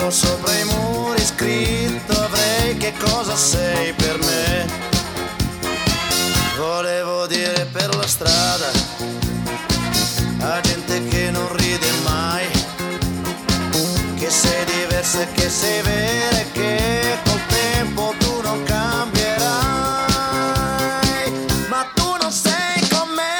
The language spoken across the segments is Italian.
Avevo sopra i muri scritto avrei che cosa sei per me. Volevo dire per la strada a gente che non ride mai, che sei diversa e che sei vera e che col tempo tu non cambierai, ma tu non sei con me.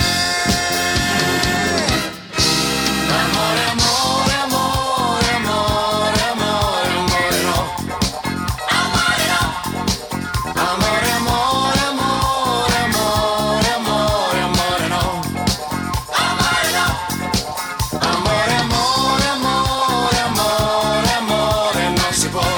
Amore, amore, amore, amore, amore, amore no. Amore no. Amore, amore, amore, amore, amore, amore no. Amore no. Amore, amore, amore, amore, amore non si può.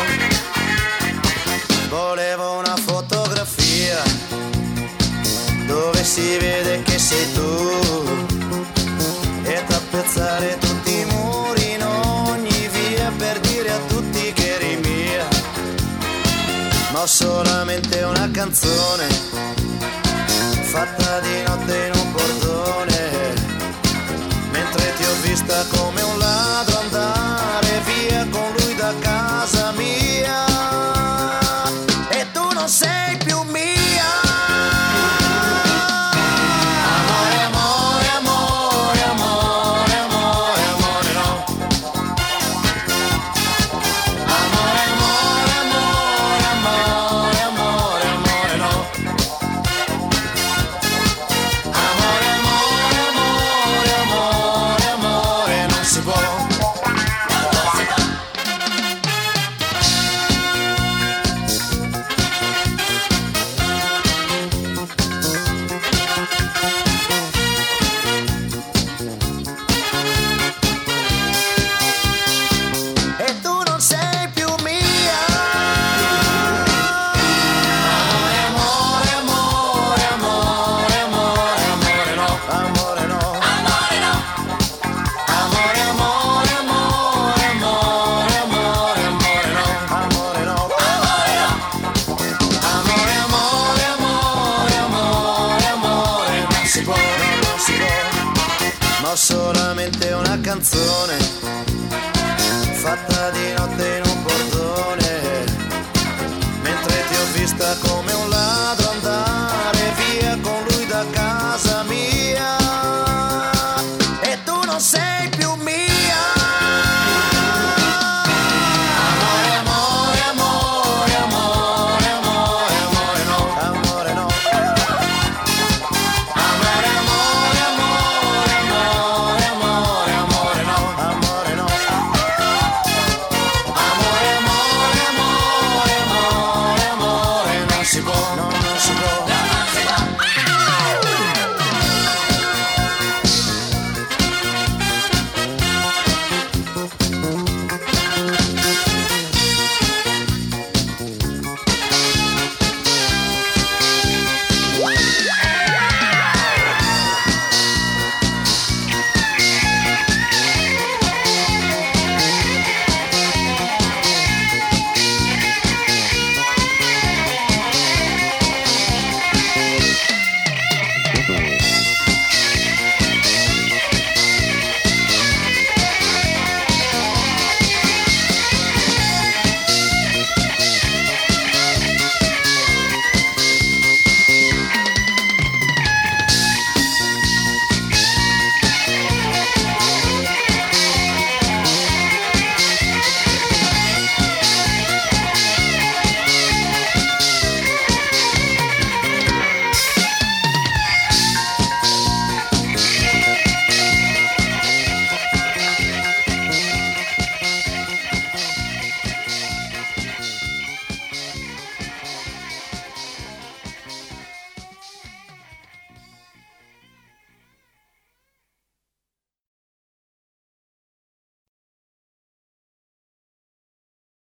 Volevo una fotografia dove si vede che sei tu e tappezzare tutti i muri in ogni via per dire a tutti che eri mia. Ma ho solamente una canzone fatta di notte